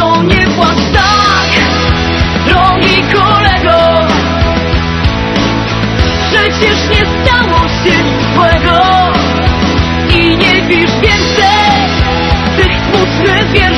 to nie płacz tak, drogi kolego. Przecież nie stało się złego i nie pisz więcej tych smutnych wierszy.